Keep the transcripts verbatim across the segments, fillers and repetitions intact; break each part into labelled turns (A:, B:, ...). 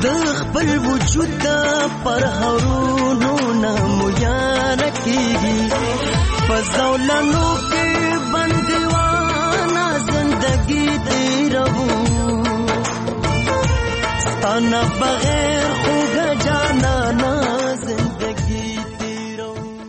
A: د خپل وجود پر هرونو نمویان کیږي فزولانو کې بندیوانا زندگی تیرو ستانا بغیر خوږ جانانا زندگی تیرو.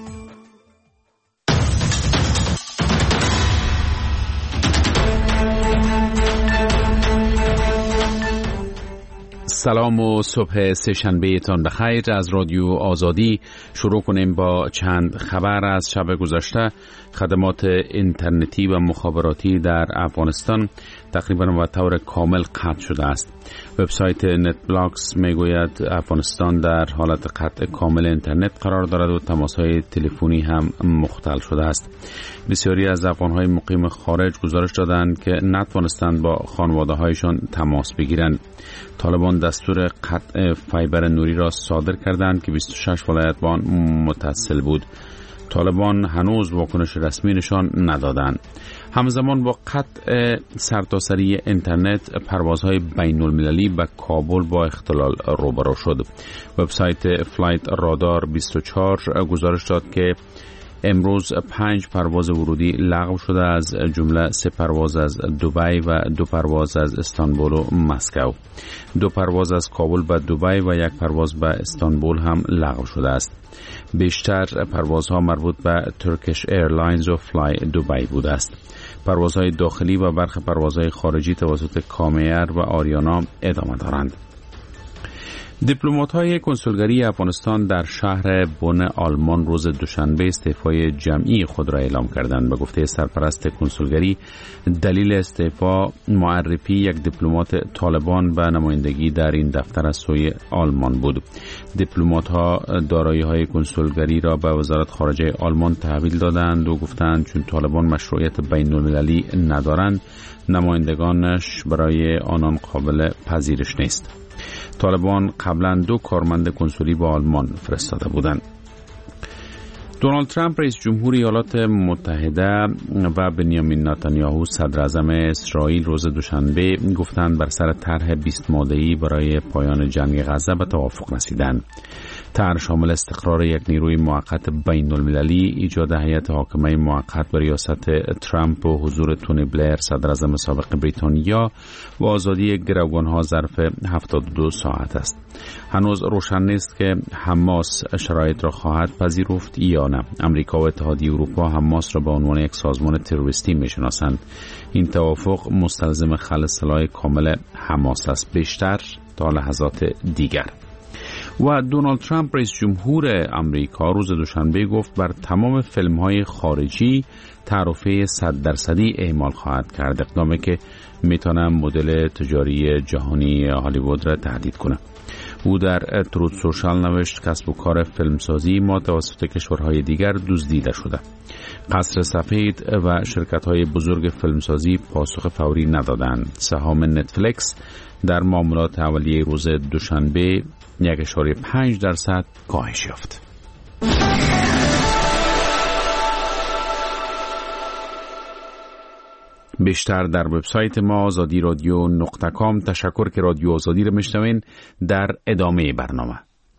B: سلام و صبح سه‌شنبه تان بخیر. از رادیو آزادی شروع کنیم با چند خبر از شب گذشته. خدمات اینترنتی و مخابراتی در افغانستان تقریبا و طور کامل قطع شده است. وبسایت نت بلاکس میگوید افغانستان در حالت قطع کامل اینترنت قرار دارد و تماس‌های تلفنی هم مختل شده است. بسیاری از افغان‌های مقیم خارج گزارش دادند که نتوانستند با خانواده‌هایشان تماس بگیرند. طالبان دستور قطع فایبر نوری را صادر کردند که بیست و شش ولایت با آن متصل بود. طالبان هنوز واکنش رسمی نشان ندادند. همزمان با قطع سرتاسری اینترنت پروازهای بین المللی به کابل با اختلال روبرو شد. وبسایت فلایت رادار بیست و چهار گزارش داد که امروز پنج پرواز ورودی لغو شده، از جمله سه پرواز از دبی و دو پرواز از استانبول و مسکو. دو پرواز از کابل به دبی و یک پرواز به استانبول هم لغو شده است. بیشتر پروازها مربوط به ترکیش ایرلاینز و فلای دبی بوده است. پروازهای داخلی و برخی پروازهای خارجی توسط کامیر و آریانا ادامه دارند. دیپلمات‌های کنسولگری افغانستان در شهر بن آلمان روز دوشنبه استعفای جمعی خود را اعلام کردند. به گفته سرپرست کنسولگری دلیل استعفا معرفی یک دیپلمات طالبان به نمایندگی در این دفتر از سوی آلمان بود. دیپلمات‌ها دارایی‌های کنسولگری را به وزارت خارجه آلمان تحویل دادند و گفتند چون طالبان مشروعیت بین‌المللی ندارند نمایندگانش برای آنان قابل پذیرش نیست. طالبان قبلا دو کارمند کنسولی به آلمان فرستاده بودند. دونالد ترامپ رئیس جمهور ایالات متحده و بنیامین نتانیاهو صدر اعظم اسرائیل روز دوشنبه گفتند بر سر طرح بیست ماده‌ای برای پایان جنگ غزه به توافق رسیدند. طرح شامل استقرار یک نیروی موقت بین المللی، ایجاد هیئت حاکمه موقت به ریاست ترامپ و حضور تونی بلیر صدر اعظم سابق بریتانیا و آزادی گروگانها ظرف هفتاد و دو ساعت است. هنوز روشن نیست که حماس شرایط را خواهد پذیرفت یا نه. امریکا و اتحادیه اروپا حماس را به عنوان یک سازمان تروریستی میشناسند. این توافق مستلزم خلع سلاح کامل حماس است، بیشتر تا لحظات دیگر. و دونالد ترامپ رئیس جمهور امریکا روز دوشنبه گفت بر تمام فیلم‌های خارجی تعرفه صد درصدی اعمال خواهد کرد، اقدامی که میتونه مدل تجاری جهانی هالیوود را تهدید کنه. او در تروت سوشال نوشت کسب و کار فیلمسازی ما توسط کشورهای دیگر دزدیده شده. قصر سفید و شرکت‌های بزرگ فیلمسازی پاسخ فوری ندادند. سهام نتفلیکس در معاملات اولیه روز دوشنبه یک اشاره پنج درصد کاهش یافت. بیشتر در وبسایت ما آزادی رادیو نقطه کام. تشکر که رادیو آزادی را میشنوین. در ادامه برنامه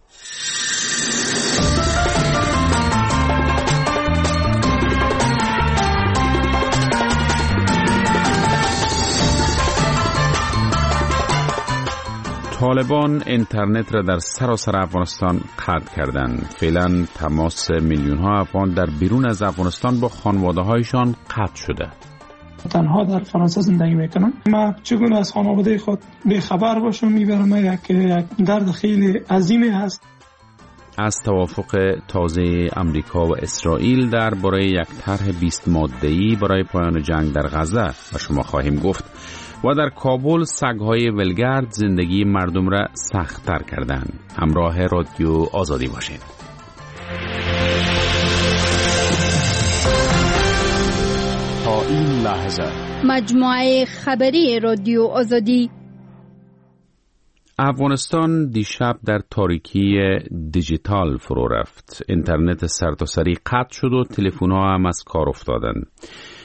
B: طالبان اینترنت را در سراسر افغانستان قطع کردند. فعلا تماس میلیون ها افغان در بیرون از افغانستان با خانواده هایشان قطع شده.
C: تنها در فرانسه زندگی میکنم. ما چگونه از خانواده خود بیخبر باشم میبرم یک یک درد خیلی عظیمی هست.
B: از توافق تازه امریکا و اسرائیل درباره یک طرح بیست ماده‌ای برای پایان جنگ در غزه و شما خواهیم گفت. و در کابل سگ‌های ولگرد زندگی مردم را سخت‌تر کردند. همراه رادیو آزادی باشید.
D: تا این لحظه
E: مجموعه خبری رادیو آزادی.
B: افغانستان دیشب در تاریکی دیجیتال فرو رفت. اینترنت سرتاسری قطع شد و تلفن‌ها هم از کار افتادند.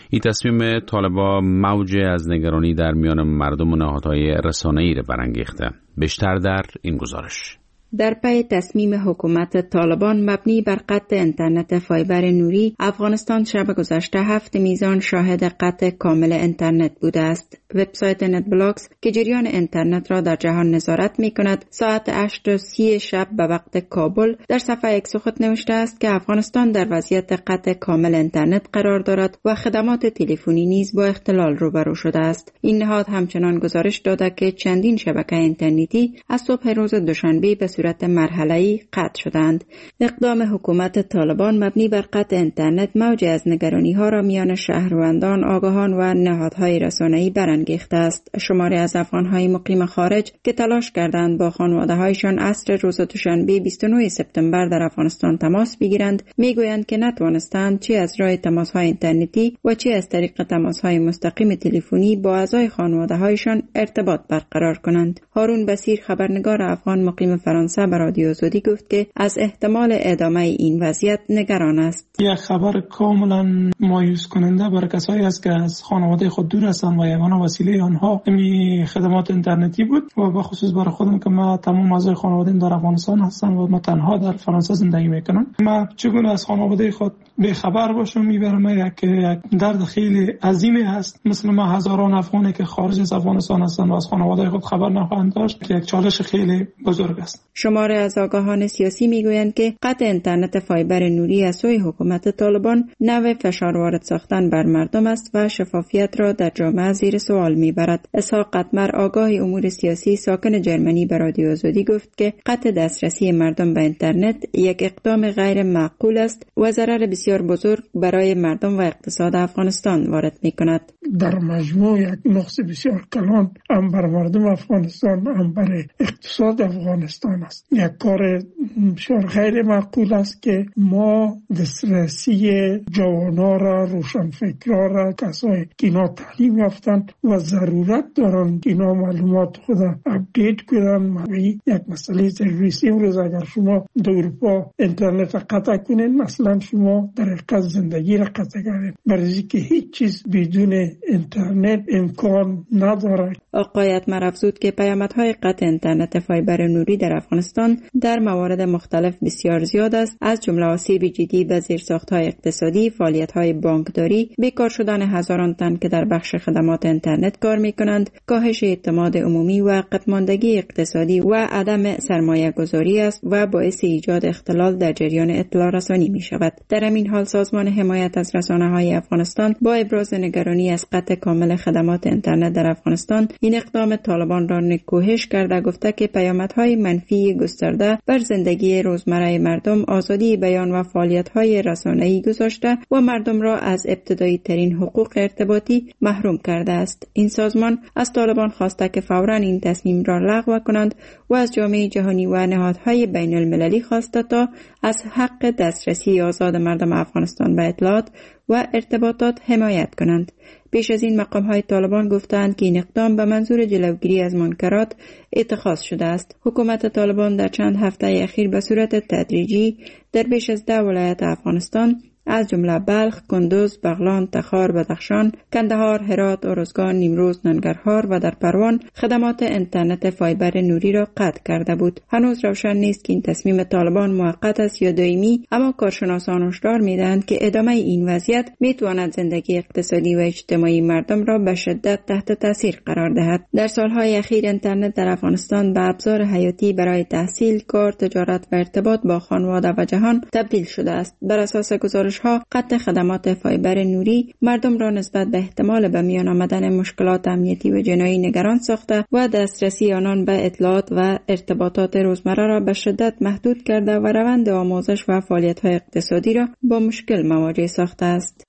B: این تصمیم طالبان موج از نگرانی در میان مردم و نهادهای رسانه‌ای را برانگیخته. بیشتر در این گزارش.
F: در پی تصمیم حکومت طالبان مبنی بر قطع اینترنت فایبر نوری، افغانستان شب گذشته هفت میزان شاهد قطع کامل اینترنت بوده است. وبسایت نت بلاکس که جریان اینترنت را در جهان نظارت می کند، ساعت هشت و سی شب به وقت کابل در صفحه ایکس خود نوشته است که افغانستان در وضعیت قطع کامل اینترنت قرار دارد و خدمات تلفنی نیز با اختلال روبرو شده است. این نهاد همچنان گزارش داده که چندین شبکه اینترنتی از صبح روز دوشنبه به صورت مرحله‌ای قطع شدند. اقدام حکومت طالبان مبنی بر قطع اینترنت موج از نگرانی‌ها را میان شهروندان، آگاهان و نهادهای رسانه‌ای برانگیخته است. شماری از افغان‌های مقیم خارج که تلاش کردند با خانواده‌هایشان عصر روز دوشنبه بیست و نه سپتامبر در افغانستان تماس بگیرند، میگویند که نتوانستند چه از راه تماس‌های اینترنتی و چه از طریق تماس‌های مستقیم تلفنی با اعضای خانواده‌هایشان ارتباط برقرار کنند. هارون بصیر، خبرنگار افغان مقیم فرانسه، به رادیو آزادی گفت که از احتمال ادامه این وضعیت نگران است.
C: یک خبر کاملا مایوس کننده برای کسایی است که از خانواده خود دور هستند و یگانه وسیله آنها می خدمات اینترنتی بود و به خصوص برای خودم که ما تمام اعضای خانواده‌ام در افغانستان هستم و ما تنها در فرانسه زندگی میکنم. ما چگونه از خانواده خود به خبر باشم میبرم یک درد خیلی عظیمی است. مثل ما هزاران افغانی که خارج از افغانستان هستند و از خانواده خود خبر نخواهند داشت که یک چالش خیلی بزرگ است.
F: شماره از آگاهان سیاسی میگویند که قطع اینترنت فایبر نوری از سوی حکومت طالبان نوع فشار وارد ساختن بر مردم است و شفافیت را در جامعه زیر سوال میبرد. اسحاق قطمر، آگاه امور سیاسی ساکن جرمنی، به رادیو آزادی گفت که قطع دسترسی مردم به اینترنت یک اقدام غیر معقول است و ضرر بسیار بزرگ برای مردم و اقتصاد افغانستان وارد میکند.
G: در مجموع یک نقص بسیار کلان هم بر مردم افغانستان هم بر اقتصاد افغانستان است. یک کار بسیار غیر معقول است که ما دسترسی جوانان را، روشنفکران را، کسایی که اینا تعلیم یافتند و ضرورت دارند که اینا معلومات خود اپدیت کنند، یک مسئله ضروری. امروز اگر شما در اروپا اینترنت قطع کنید، مثلا شما در حقیقت زندگی را قطع کردید، برای که هیچ چیز بدون اینترنت امکان ندارد.
F: آقای اتمر افزود که پیامدهای قطع اینترنت فایبر نوری در افغانستان در موارد مختلف بسیار زیاد است، از جمله آسیب جدی به زیرساخت‌های اقتصادی، فعالیت‌های بانکداری، بیکار شدن هزاران تن که در بخش خدمات اینترنت کار می‌کنند، کاهش اعتماد عمومی و عقب ماندگی اقتصادی و عدم سرمایه‌گذاری است و باعث ایجاد اختلال در جریان اطلاع رسانی می‌شود. در همین حال سازمان حمایت از رسانه‌های افغانستان با ابراز نگرانی از قطع کامل خدمات اینترنت در افغانستان این اقدام طالبان را نکوهش کرده، گفته که پیامدهای منفی گسترده بر زندگی روزمره مردم، آزادی بیان و فعالیت‌های رسانه‌ای گذاشته و مردم را از ابتدایی ترین حقوق ارتباطی محروم کرده است. این سازمان از طالبان خواسته که فوراً این تصمیم را لغو کنند و از جامعه جهانی و نهادهای بین المللی خواسته تا از حق دسترسی آزاد مردم افغانستان به اطلاعات و ارتباطات حمایت کنند. پیش از این مقام‌های طالبان گفتند که این اقدام به منظور جلوگیری از منکرات اتخاذ شده است. حکومت طالبان در چند هفته اخیر به صورت تدریجی در بیش از ده ولایت افغانستان از جمله بلخ، کندوز، بغلان، تخار، بدخشان، کندهار، هرات، ارزگان، نیمروز، ننگرهار و در پروان خدمات اینترنت فایبر نوری را قطع کرده بود. هنوز روشن نیست که این تصمیم طالبان موقت است یا دائمی، اما کارشناسان هشدار می‌دهند که ادامه این وضعیت می‌تواند زندگی اقتصادی و اجتماعی مردم را به شدت تحت تاثیر قرار دهد. در سالهای اخیر اینترنت در افغانستان به ابزار حیاتی برای تحصیل، کار، تجارت و ارتباط با خانواده و جهان تبدیل شده است. بر اساس گزارش ها قطع خدمات فایبر نوری مردم را نسبت به احتمال به میان آمدن مشکلات امنیتی و جنایی نگران ساخته و دسترسی آنان به اطلاعات و ارتباطات روزمره را به شدت محدود کرده و روند آموزش و فعالیت‌های اقتصادی را با مشکل مواجه ساخته است.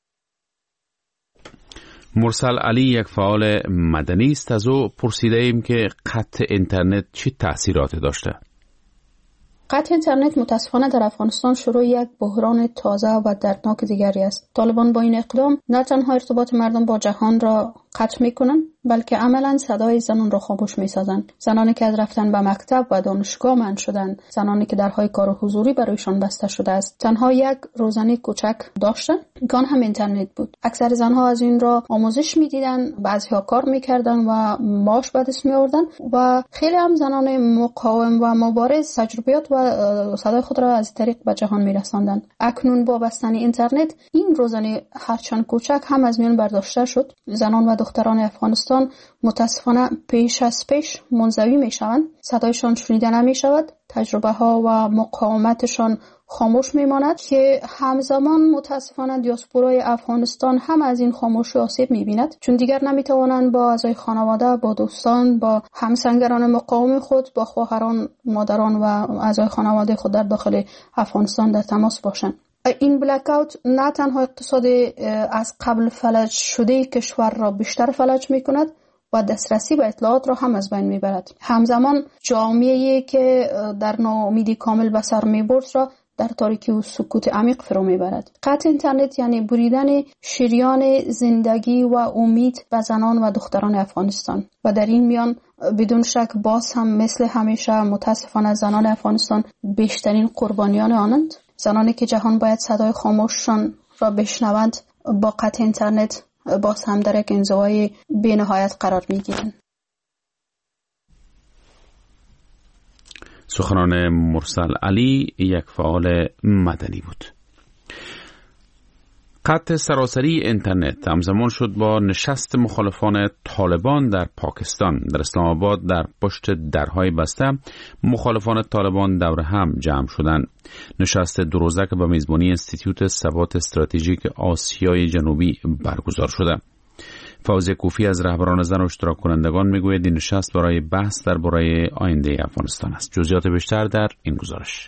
B: مرسل علی، یک فعال مدنی است. از او پرسیده ایم که قطع اینترنت چه تأثیراتی داشته؟
H: قطع اینترنت متاسفانه در افغانستان شروع یک بحران تازه و دردناک دیگری است. طالبان با این اقدام نه تنها ارتباط مردم با جهان را قطع میکنن، بلکه عملا صدای زنان را خاموش میسازند. زنانی که از رفتن به مکتب و دانشگاه منع شدند، زنانی که درهای کار حضوری برایشان بسته شده است، تنها یک روزنه کوچک داشتند که آن هم اینترنت بود. اکثر زنها از این را آموزش میدیدند، بعضیها کار میکردند و معاش به دست میآوردند و خیلی هم زنان مقاوم و مبارز تجربیات و صدای خود را از طریق به جهان میرساندند. اکنون با بستن اینترنت این روزنه هرچند کوچک هم از میان برداشته شد. زنان و دختران افغانستان متاسفانه پیش از پیش منزوی می شوند. صدایشان شنیده نمی شود. تجربه ها و مقاومتشان خاموش می ماند که همزمان متاسفانه دیاسپورای افغانستان هم از این خاموشی آسیب می بیند، چون دیگر نمی توانند با اعضای خانواده، با دوستان، با همسنگران مقاوم خود، با خواهران، مادران و اعضای خانواده خود در داخل افغانستان در تماس باشند. این بلک اوت نه تنها اقتصاد از قبل فلج شده کشور را بیشتر فلج می کند و دسترسی به اطلاعات را هم از بین می برد. همزمان جامعه‌ای که در ناامیدی کامل به سر می برد را در تاریکی و سکوت عمیق فرو می برد. قطع اینترنت یعنی بریدن شریان زندگی و امید به زنان و دختران افغانستان و در این میان بدون شک باز هم مثل همیشه متاسفانه زنان افغانستان بیشترین قربانیان آنند. زنانی که جهان باید صدای خاموششان را بشنوند با قطع اینترنت باز هم در یک انزوای بی نهایت قرار می گیرند.
B: سخنان مرسل علی یک فعال مدنی بود. قطع سراسری اینترنت همزمان شد با نشست مخالفان طالبان در پاکستان. در اسلام آباد در پشت درهای بسته مخالفان طالبان دور هم جمع شدند. نشست دو روزه که به میزبانی انستیتوت ثبات استراتژیک آسیای جنوبی برگزار شده. فوزیه کوفی از رهبران زن و اشتراک کنندگان میگوید این نشست برای بحث درباره آینده افغانستان است. جزئیات بیشتر در این گزارش.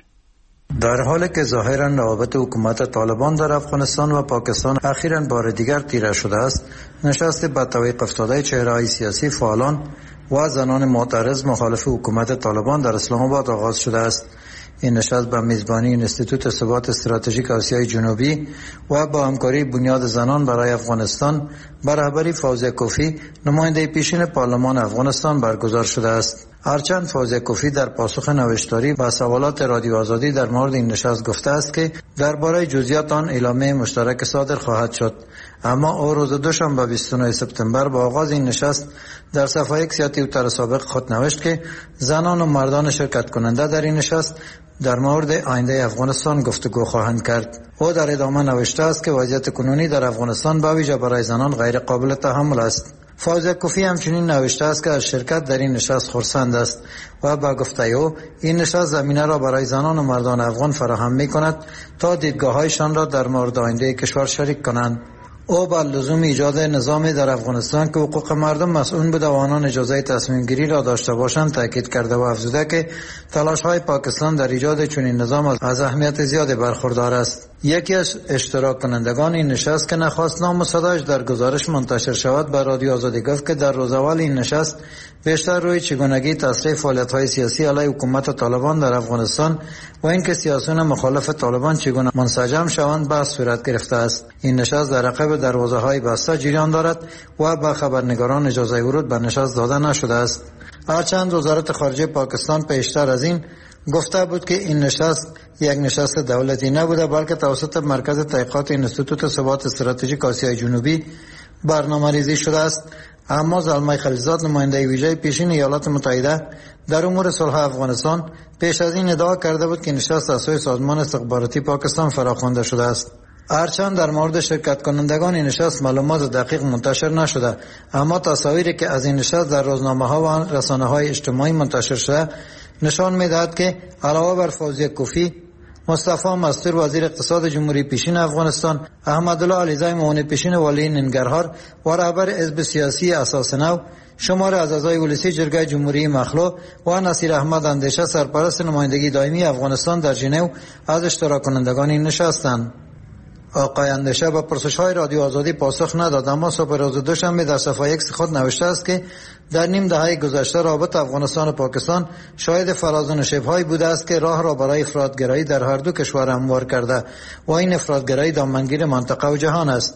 I: در حالی که ظاهرا روابط حکومت طالبان در افغانستان و پاکستان اخیراً بار دیگر تیره شده است، نشست با توقیف افتاده چهره‌های سیاسی، فعالان و زنان معترض مخالف حکومت طالبان در اسلام آباد آغاز شده است. این نشست به میزبانی انستیتوت ثبات استراتژیک آسیای جنوبی و با همکاری بنیاد زنان برای افغانستان به رهبری فوزیه کوفی، نماینده پیشین پارلمان افغانستان برگزار شده است. هرچند فوزیه کوفی در پاسخ نوشتاری به سوالات رادیو آزادی در مورد این نشست گفته است که درباره جزئیات آن اعلامیه مشترک صادر خواهد شد، اما او روز دوشنبه بیست و نه سپتامبر با آغاز این نشست در صفحه اکس یا توییتر سابق خود نوشت که زنان و مردان شرکت کننده در این نشست در مورد آینده افغانستان گفتگو خواهند کرد. او در ادامه نوشته است که وضعیت کنونی در افغانستان به ویژه برای زنان غیر قابل تحمل است. فوزیه کوفی همچنین نوشته است که از شرکت در این نشست خرسند است و با گفته او این نشست زمینه را برای زنان و مردان افغان فراهم می کند تا دیدگاه‌هایشان را در مورد آینده کشور شریک کنند. او با لزوم ایجاد نظامی در افغانستان که حقوق مردم مسئول بوده و آنان اجازه تصمیم گیری را داشته باشند تاکید کرده و افزوده که تلاش‌های پاکستان در ایجاد چنین نظام از اهمیت زیادی برخوردار است. یکی از اشتراک کنندگان این نشست که نخواست نام و صدایش در گزارش منتشر شود به رادیو آزادی گفت که در روز اول این نشست بیشتر روی چگونگی تصریح فعالیت‌های سیاسی علیه حکومت طالبان در افغانستان و اینکه سیاسیون مخالف طالبان چگونه منسجم شوند بحث صورت گرفته است. این نشست در عقب دروازه‌های بسته جریان دارد و به خبرنگاران اجازه ورود به نشست داده نشده است. هرچند وزارت خارجه پاکستان پیشتر از این گفته بود که این نشست یک نشست دولتی نبوده بلکه توسط مرکز تحقیقات انستیتوت ثبات استراتژیک آسیای جنوبی برنامه‌ریزی شده است، اما زلمه خلیلزاد نماینده ویژه پیشین ایالات متحده در امور صلح افغانستان پیش از این ادعا کرده بود که نشست از سوی سازمان استخباراتی پاکستان فراخوانده شده است. هرچند در مورد شرکت کنندگان این نشست معلومات دقیق منتشر نشده، اما تصاویری که از این نشست در روزنامه‌ها و رسانه‌های اجتماعی منتشر شده نشان می‌دهد که علاوه بر فوزیه کوفی، مصطفی مستور وزیر اقتصاد جمهوری پیشین افغانستان، احمدالله علیزی معاون پیشین والی ننگرهار و رهبر حزب سیاسی اساس نو، شمار از اعضای ولسی جرگه جمهوری مخلو و نصیر احمد اندیشه سرپرست نمایندگی دائمی افغانستان در ژنو از اشتراک کنندگان این نشستند. آقای اندیشه به پرسش‌های رادیو آزادی پاسخ نداد، اما صبح روز دوشنبه در صفحه اکس خود نوشته است که در نیم دهه گذشته رابطه افغانستان و پاکستان شاهد فراز و نشیب‌هایی بوده است که راه را برای افراط‌گرایی در هر دو کشور هموار کرده و این افراط‌گرایی دامنگیر منطقه و جهان است.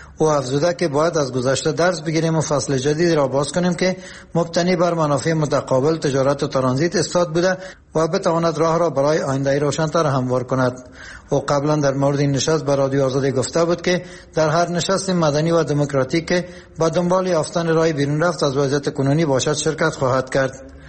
I: او افزوده که باید از گذشته درس بگیریم و فصل جدید را باز کنیم که مبتنی بر منافع متقابل، تجارت و ترانزیت استاد بوده و بتواند راه را برای آینده روشن‌تر هموار کند. او قبلا در مورد این نشست به رادیو آزادی گفته بود که در هر نشست مدنی و دموکراتیک که با دنبال یافتن راه بیرون رفت از وضعیت کنونی باشد شرکت خواهد کرد.